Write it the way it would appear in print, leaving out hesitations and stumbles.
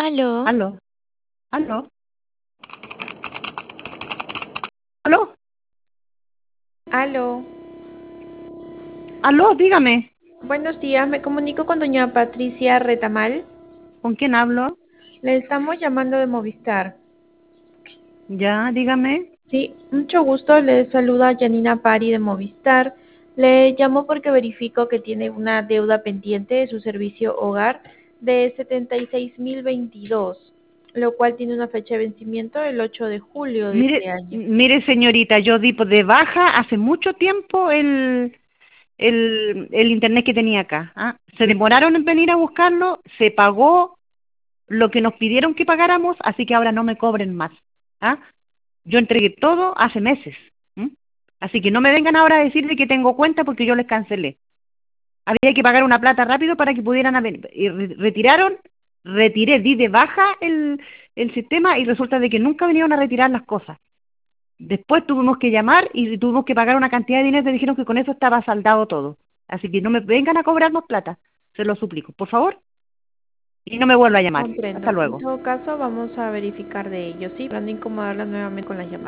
Aló, Aló, aló, aló, aló. aló, dígame, Buenos días, me comunico con doña Patricia Retamal. ¿con quién hablo? Le estamos llamando de Movistar. Ya, dígame. Sí, mucho gusto, le saluda Janina Pari de Movistar. Le llamo porque verifico que tiene una deuda pendiente de su servicio hogar de 76.022, lo cual tiene una fecha de vencimiento el 8 de julio de este año. Mire, señorita, yo di de baja hace mucho tiempo el internet que tenía acá. ¿Ah? Se demoraron en venir a buscarlo, se pagó lo que nos pidieron que pagáramos, así que ahora no me cobren más. ¿Ah? Yo entregué todo hace meses. ¿M? Así que no me vengan ahora a decir de que tengo cuenta porque yo les cancelé. Había que pagar una plata rápido para que pudieran haber, y retiraron, retiré, di de baja el sistema y resulta de que nunca vinieron a retirar las cosas. Después tuvimos que llamar y tuvimos que pagar una cantidad de dinero y me dijeron que con eso estaba saldado todo. Así que no me vengan a cobrar más plata, se lo suplico, por favor, y no me vuelva a llamar. Hasta Comprendo. En luego. todo caso, vamos a verificar de ello, ¿sí? Para no incomodarla nuevamente con la llamada.